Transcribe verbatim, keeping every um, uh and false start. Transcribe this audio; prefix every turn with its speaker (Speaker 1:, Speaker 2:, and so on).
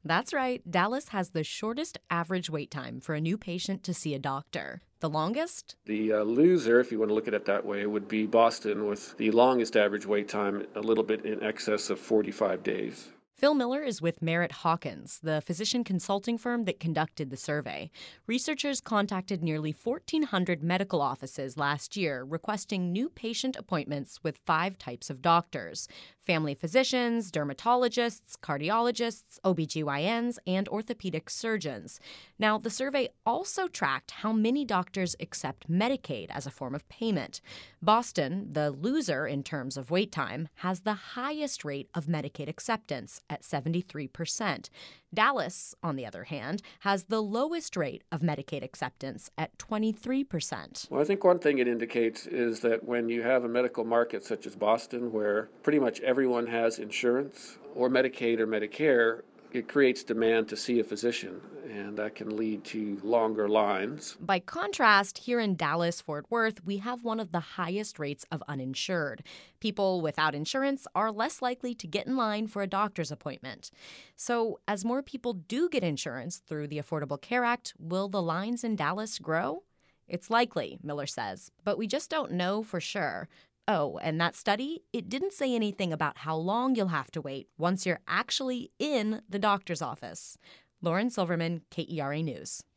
Speaker 1: That's right. Dallas has the shortest average wait time for a new patient to see a doctor. The longest?
Speaker 2: The uh, loser, if you want to look at it that way, would be Boston with the longest average wait time, a little bit in excess of forty-five days.
Speaker 1: Phil Miller is with Merritt Hawkins, the physician consulting firm that conducted the survey. Researchers contacted nearly fourteen hundred medical offices last year requesting new patient appointments with five types of doctors: family physicians, dermatologists, cardiologists, O B G Y Ns, and orthopedic surgeons. Now, the survey also tracked how many doctors accept Medicaid as a form of payment. Boston, the loser in terms of wait time, has the highest rate of Medicaid acceptance at seventy-three percent. Dallas, on the other hand, has the lowest rate of Medicaid acceptance at twenty-three percent.
Speaker 2: Well, I think one thing it indicates is that when you have a medical market such as Boston, where pretty much everyone has insurance or Medicaid or Medicare, it creates demand to see a physician, and that can lead to longer lines.
Speaker 1: By contrast, here in Dallas-Fort Worth, we have one of the highest rates of uninsured. People without insurance are less likely to get in line for a doctor's appointment. So, as more people do get insurance through the Affordable Care Act, will the lines in Dallas grow? It's likely, Miller says, but we just don't know for sure. Oh, and that study, it didn't say anything about how long you'll have to wait once you're actually in the doctor's office. Lauren Silverman, K E R A News.